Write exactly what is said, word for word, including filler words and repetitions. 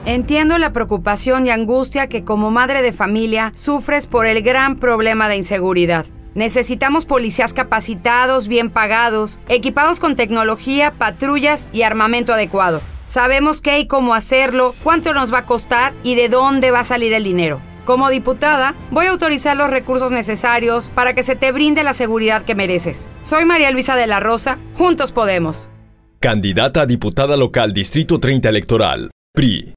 Entiendo la preocupación y angustia que como madre de familia sufres por el gran problema de inseguridad. Necesitamos policías capacitados, bien pagados, equipados con tecnología, patrullas y armamento adecuado. Sabemos qué y cómo hacerlo, cuánto nos va a costar y de dónde va a salir el dinero. Como diputada, voy a autorizar los recursos necesarios para que se te brinde la seguridad que mereces. Soy María Luisa de la Rosa, Juntos Podemos. Candidata a diputada local Distrito treinta Electoral, P R I.